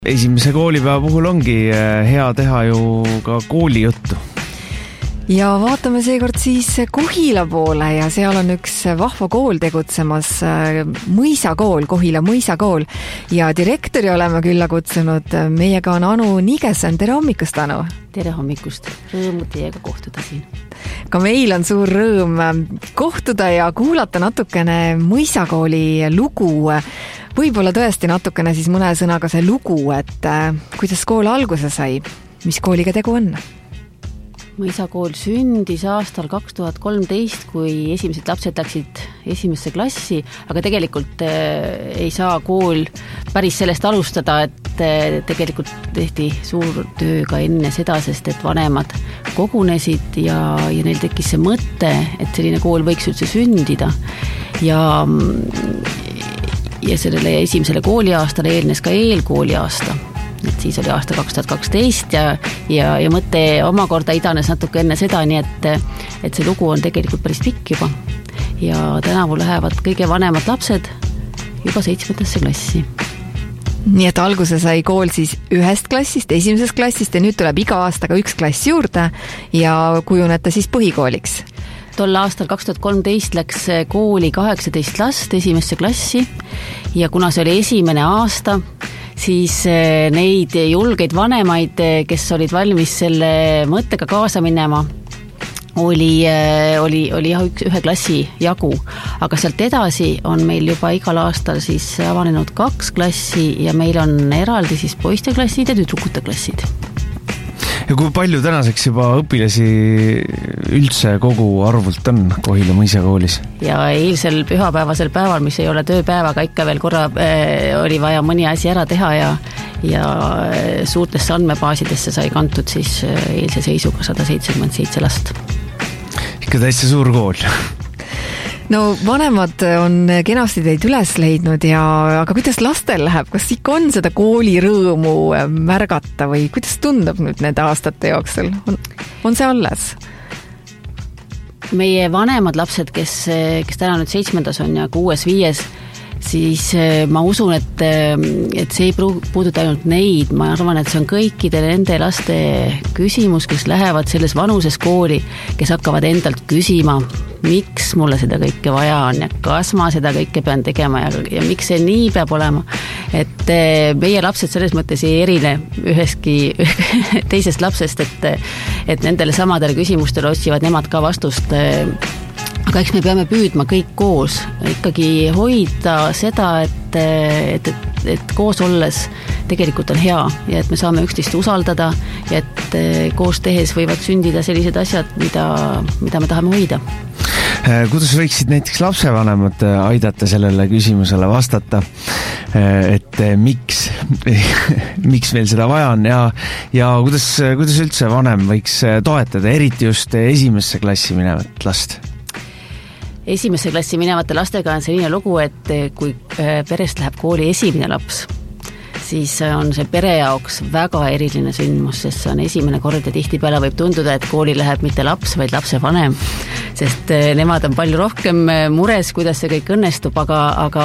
Esimese koolipäeva puhul ongi hea teha ju ka koolijuttu. Ja vaatame seekord siis Kohila poole ja seal on üks vahva kool tegutsemas, Mõisakool, Kohila Mõisakool. Ja direktori oleme külla kutsunud, meiega on Anu Nigesen. Tere hommikust, Anu! Tere hommikust! Rõõmu teiega kohtuda siin. Ka meil on suur rõõm kohtuda ja kuulata natukene Mõisakooli lugu. Võib-olla tõesti natukene siis mõne sõnaga see lugu, et kuidas kool alguse sai, mis kooliga tegu on? Mõisakool sündis aastal 2013, kui esimesed lapsed läksid esimesse klassi, aga tegelikult ei saa kool päris sellest alustada, et tegelikult tehti suur töö ka enne seda, sest et vanemad kogunesid ja neil tekkis see mõte, et selline kool võiks üldse sündida ja sellele esimesele kooliaastale eelnes ka eelkooliaasta. Et siis oli aasta 2012 ja mõte omakorda idanes natuke enne seda, nii et see lugu on tegelikult päris pikk juba. Ja tänavu lähevad kõige vanemad lapsed juba 7. klassi. Nii et alguse sai kool siis ühest klassist, esimesest klassist ja nüüd tuleb iga aastaga üks klass juurde ja kujunete siis põhikooliks. Tol aastal 2013 läks kooli 18 last esimesse klassi ja kuna see oli esimene aasta, siis neid julgeid vanemaid, kes olid valmis selle mõttega kaasa minema, oli ühe klassi jagu. Aga sealt edasi on meil juba igal aastal siis avanenud 2 klassi ja meil on eraldi siis poisteklassid ja tüdrukute klassid. Ja kui palju tänaseks juba õpilasi üldse kogu arvult on Kohila Mõisakoolis? Ja eilsel pühapäevasel päeval, mis ei ole tööpäevaga, ikka veel korra oli vaja mõni asi ära teha ja suurtesse andmebaasidesse sai kantud siis eilse seisuga 177 last. Ikka täitsa suur kool. No vanemad on kenasti teid üles leidnud aga kuidas lastel läheb? Kas ikka on seda kooli rõõmu märgata või kuidas tundub nüüd nende aastate jooksul? On see alles? Meie vanemad lapsed, kes täna nüüd 7. on ja 6-5, siis ma usun, et see ei puuduta ainult neid. Ma arvan, et see on kõikide nende laste küsimus, kes lähevad selles vanuses kooli, kes hakkavad endalt küsima, miks mulle seda kõike vaja on ja kas ma seda kõike pean tegema ja miks see nii peab olema. Et meie lapsed selles mõttes ei erine üheski teisest lapsest, et nendele samadele küsimustele otsivad nemad ka vastust. Aga eks me peame püüdma kõik koos ikkagi hoida seda, et koos olles tegelikult on hea ja et me saame üksteist usaldada ja et koos tehes võivad sündida sellised asjad, mida me tahame hoida. Kuidas võiksid näiteks lapsevanemad aidata sellele küsimusele vastata, et miks meil seda vaja on ja kuidas üldse vanem võiks toetada, eriti just esimesse klassi minevat last? Esimesse klassi minevate lastega on selline lugu, et kui perest läheb kooli esimene laps, siis on see pere jaoks väga eriline sündmus, sest see on esimene kord ja tihtipeale võib tunduda, et kooli läheb mitte laps, vaid lapsevanem, sest nemad on palju rohkem mures, kuidas see kõik õnnestub, aga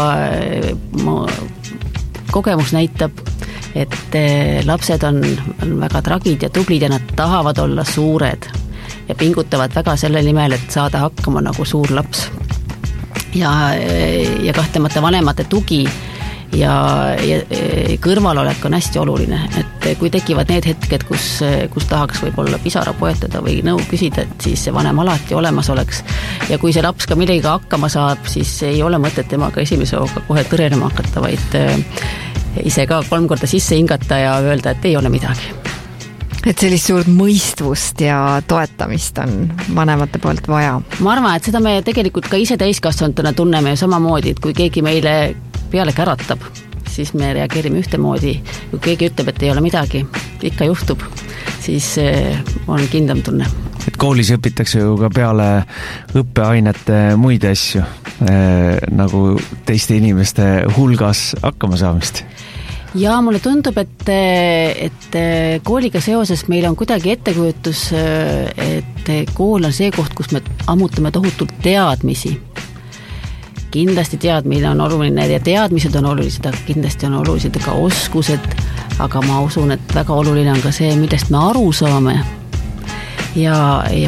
kogemus näitab, et lapsed on väga tragid ja tublid ja nad tahavad olla suured ja pingutavad väga selle nimel, et saada hakkama nagu suur laps. Ja kahtlemata vanemate tugi ja kõrvalolek on hästi oluline, et kui tekivad need hetked, kus tahaks võib-olla pisara poetada või nõu küsida, et siis see vanem alati olemas oleks ja kui see laps ka millega hakkama saab, siis ei ole mõtet temaga esimese hooga kohe tõrenema hakata, vaid ise ka 3 korda sisse hingata ja öelda, et ei ole midagi. Et sellist suurt mõistvust ja toetamist on vanemate poolt vaja. Ma arvan, et seda me tegelikult ka ise täiskasvanutena tunneme ju samamoodi, et kui keegi meile peale käratab, siis me reageerime ühtemoodi. Kui keegi ütleb, et ei ole midagi, ikka juhtub, siis on kindlam tunne. Et koolis õpitakse ju ka peale õppeainete muid asju, nagu teiste inimeste hulgas hakkama saamist. Ja mulle tundub, et kooliga seoses meil on kuidagi ettekujutus, et kool on see koht, kus me ammutame tohutult teadmisi. kindlasti teadmine on oluline ja teadmised on olulised, aga kindlasti on olulised ka oskused, aga ma usun, et väga oluline on ka see, millest me aru saame ja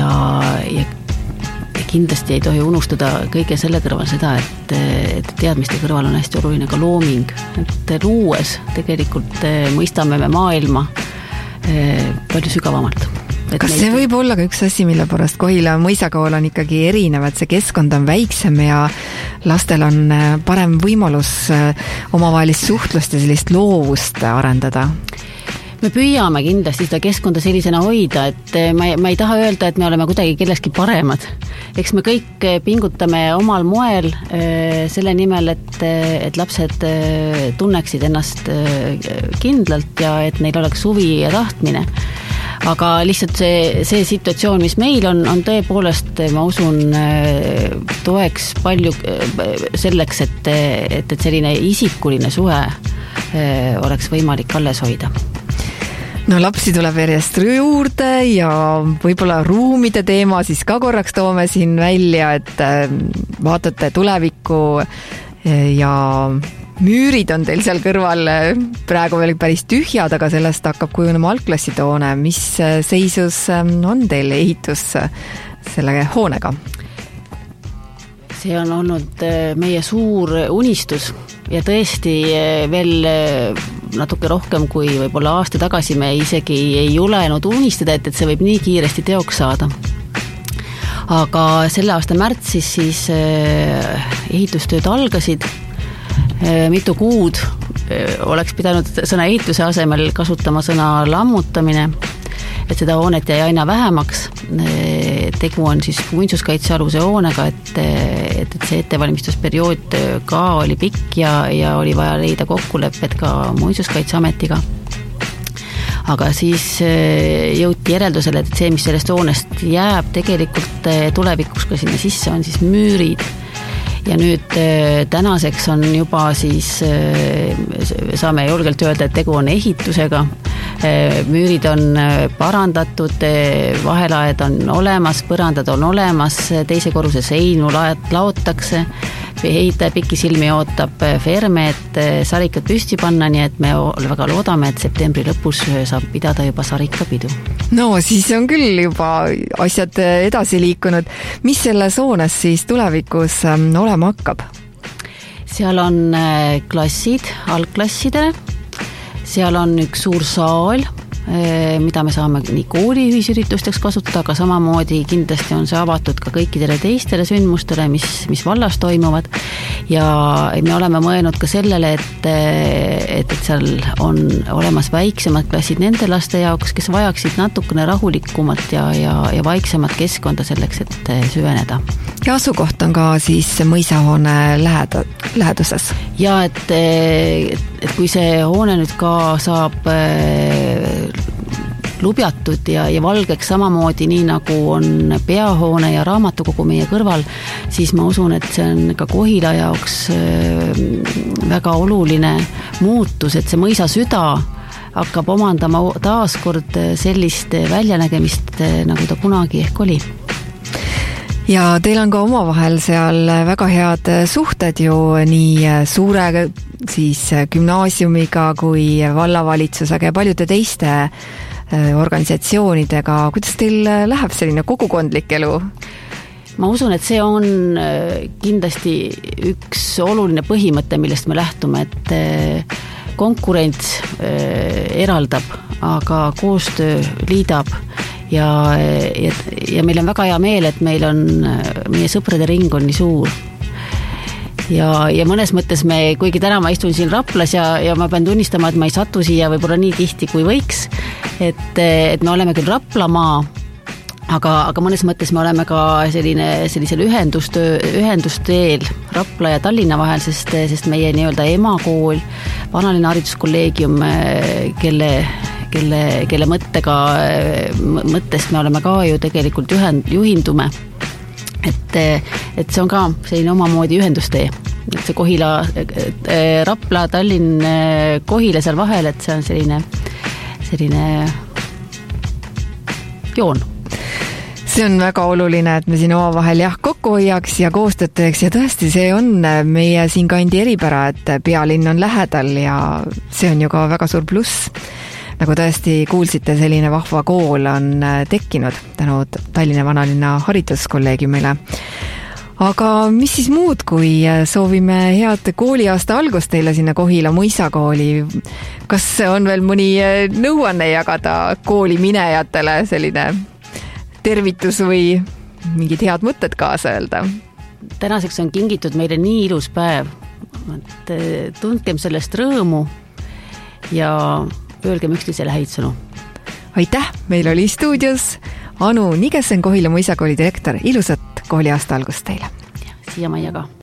kindlasti ei tohi unustada kõige selle kõrval seda, et teadmiste kõrval on hästi oluline ka looming, et luues tegelikult mõistame me maailma palju sügavamalt. Kas see võib olla ka üks asi, mille pärast Kohila mõisakool on ikkagi erinev, et see keskkond on väiksem ja lastel on parem võimalus omavahelist suhtlust ja sellist loovust arendada? Me püüame kindlasti seda keskkonda sellisena hoida, et ma ei taha öelda, et me oleme kuidagi kelleski paremad. Eks me kõik pingutame omal moel selle nimel, et lapsed tunneksid ennast kindlalt ja et neil oleks huvi ja tahtmine. Aga lihtsalt see situatsioon, mis meil on tõepoolest, ma usun, toeks palju selleks, et selline isikuline suhe oleks võimalik alles hoida. No lapsi tuleb järjest juurde ja võib-olla ruumide teema siis ka korraks toome siin välja, et vaatate tulevikku ja müürid on teil seal kõrval praegu veel päris tühjad, aga sellest hakkab kujunema algklassitoone. Mis seisus on teil ehitus selle hoonega? See on olnud meie suur unistus ja tõesti veel natuke rohkem kui võib-olla aasta tagasi me isegi ei julenud unistada, et see võib nii kiiresti teoks saada. Aga selle aasta märtsis siis ehitustööd algasid. Mitu kuud oleks pidanud sõna ehituse asemel kasutama sõna lammutamine, et seda hoonet jäi aina vähemaks. Tegu on siis muinsuskaitsealuse hoonega, et see ettevalmistusperiood ka oli pikk ja oli vaja leida kokkulepped ka muinsuskaitseametiga. Aga siis jõuti järeldusele, et see, mis sellest hoonest jääb tegelikult tulevikuks ka sinna sisse, on siis müürid. Ja nüüd tänaseks on juba siis, saame julgelt öelda, et tegu on ehitusega. Müürid on parandatud, vahelaed on olemas, põrandad on olemas, teise korruse seinu laotakse, ehitaja pikisilmi ootab Ferme, et sarikad püsti panna, nii et me väga loodame, et septembri lõpus saab pidada juba sarikapidu. No siis on küll juba asjad edasi liikunud. Mis selles hoones siis tulevikus olema hakkab? Seal on klassid algklassidele, seal on üks suur saal, mida me saame nii kooli ühisüritusteks kasutada, aga samamoodi kindlasti on see avatud ka kõikidele teistele sündmustele, mis vallas toimuvad. Ja me oleme mõelnud ka sellele, et seal on olemas väiksemad klassid nende laste jaoks, kes vajaksid natukene rahulikumat ja vaiksemat keskkonda selleks, et süveneda. Ja asukoht on ka siis mõisahoone läheduses. Ja et kui see hoone nüüd ka saab lubjatud ja valgeks samamoodi, nii nagu on peahoone ja raamatukogu meie kõrval, siis ma usun, et see on ka Kohila jaoks väga oluline muutus, et see mõisa süda hakkab omandama taaskord sellist väljanägemist, nagu ta kunagi ehk oli. Ja teil on ka omavahel seal väga head suhted ju nii suure siis gümnaasiumiga kui vallavalitsusega ja paljude teiste organisatsioonidega. Kuidas teil läheb selline kogukondlik elu? Ma usun, et see on kindlasti üks oluline põhimõte, millest me lähtume, et konkurents eraldab, aga koostöö liidab ja meil on väga hea meel, et meil on meie sõprade ring on nii suur. Ja mõnes mõttes kuigi täna ma istun siin Raplas ja ma pean tunnistama, et ma ei satu siia võib-olla nii tihti kui võiks, et me oleme küll Raplamaa, aga mõnes mõttes me oleme ka sellisel ühendusteel Rapla ja Tallinna vahel, sest meie nii-öelda emakool, Vanalinna hariduskolleegium, kelle mõttest me oleme ka ju tegelikult juhindume. Et see on ka selline omamoodi ühendustee, et see Kohila, Rapla, Tallinn, Kohila seal vahel, et see on selline joon. See on väga oluline, et me siin omavahel kokku kokkuhoiaks ja koostööd teeks ja tõesti, see on meie siin kandi eripära, et pealinn on lähedal ja see on ju ka väga suur pluss. Nagu tõesti kuulsite, selline vahva kool on tekkinud tänu Tallinna vanalinna hariduskolleegiumile. Aga mis siis muud, kui soovime head kooliaasta algust teile sinna Kohila mõisakooli. Kas on veel mõni nõuanne jagada kooli minejatele, selline tervitus või mingid head mõtted kaasa öelda? Tänaseks on kingitud meile nii ilus päev. Tundkem sellest rõõmu ja öelgem üksteisele häid sõnu. Aitäh, meil oli stuudios Anu Nigesen, Kohila mõisakooli direktor. Ilusat kooliaasta algust teile! Siia Maia ka!